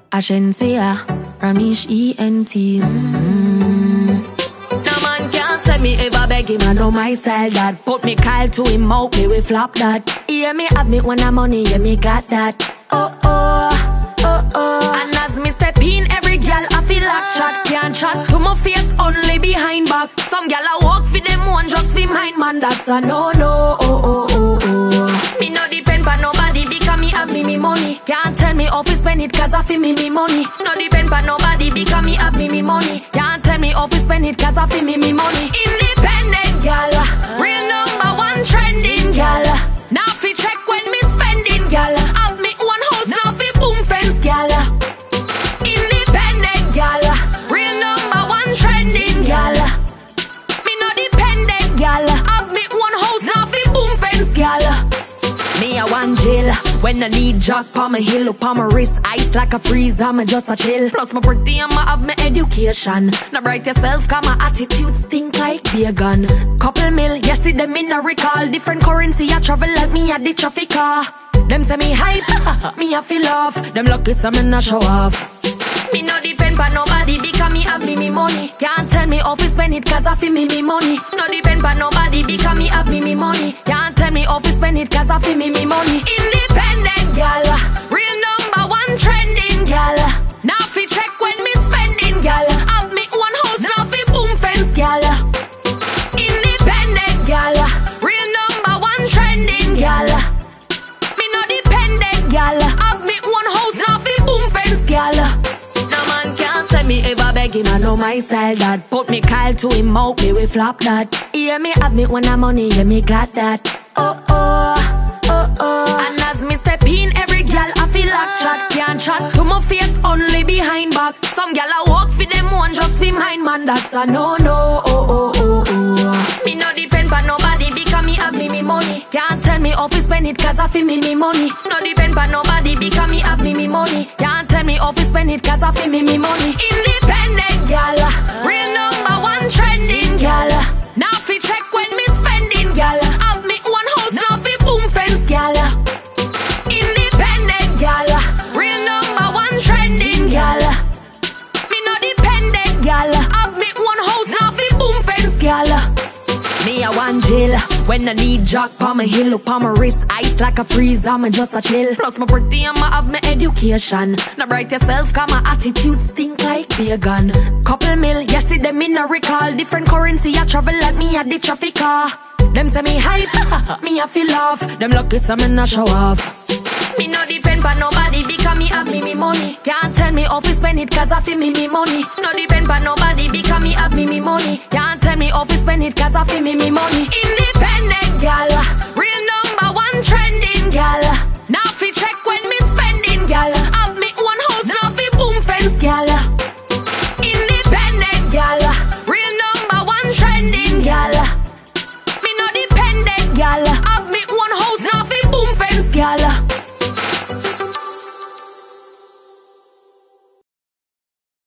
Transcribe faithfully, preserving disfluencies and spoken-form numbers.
Ashensia, Ramesh E N T. Mm. No man can't say me ever beg him, I know my style that. Put me Kyle to him out, me we flop that. Yeah, me have me when I'm money, yeah, me got that. Oh oh, oh oh. And as me step in, every girl I feel like chat. Can't chat to my face, only behind back. Some girl I walk for them one, just for mine, man, that's a no no. Oh oh oh oh. Me no depend on nobody because me have me me money. Can't tell me how to spend it cause I feel me me money. No depend on nobody because me have me me money. Can't tell me how to spend it cause I feel me me money. Independent gal, real number one trending gal. Now fi check when me spending gal. Have me one house, now fi boom fence gal. Independent gal, real number one trending gal. Me no dependent gal. Have me one house, now fi boom fence gal. Me a one jail when I need jock pa my hill, up on my wrist, ice like a freeze. I'm just a chill. Plus my pretty and my have my education. Now bright yourself, cause my attitude stink like vegan. Couple mil, yes see them in a recall. Different currency, I travel like me at the traffic car. Them say me hype, me a feel off. Them lucky some in a show off. Me no depend on nobody because me have me me money. Can't tell me how to spend it cause I feel me me money. No depend on nobody because me have me me money. Can't tell me how to spend it cause I feel me me money. Independent gal, real number one trending gal. Now fi check when me spending gal. Have me one house, now fi boom fence gal. Independent gal, real number one trending gal. Me no dependent gal. Have me one house, now fi boom fence gal. Say me ever beg him, I know my style that. Put me Kyle to him out, me we flop that. Yeah, me have me when I'm money, yeah, me got that. Oh oh, oh oh. And as me step in, every girl I feel like chat. Can't chat to my face, only behind back. Some girl I walk for them one, just for mine, man, that's a no no. Oh oh oh oh. Me no depend on nobody because me have me me money. Can't tell me how to spend it cause I feel me me money. No depend on nobody because me have me me money. Can't tell me how to spend it cause I feel me me money. Independent gal, real number one trending gal. Now fi check when me spending gal. Have me one house, now fi boom fence gal. Independent gal, real number one trending gal. Me no dependent gal. Have me one house, now fi boom fence gal. Me a one jail when I need jock pa my hill, up on my wrist, ice like a freeze. I'm just a chill. Plus my pretty and my have my education. Now bright yourself, cause my attitude stink like vegan. Couple mil, yes see them in a recall. Different currency, I travel like me at the traffic car. Them say me hype, me a feel off. Them lucky some in a show off. Me no depend on nobody because me have me me money. Can't tell me how to spend it cause I feel me me money. No depend on nobody because me have me me money. Can't tell me how to spend it cause I feel me me money. Independent gal,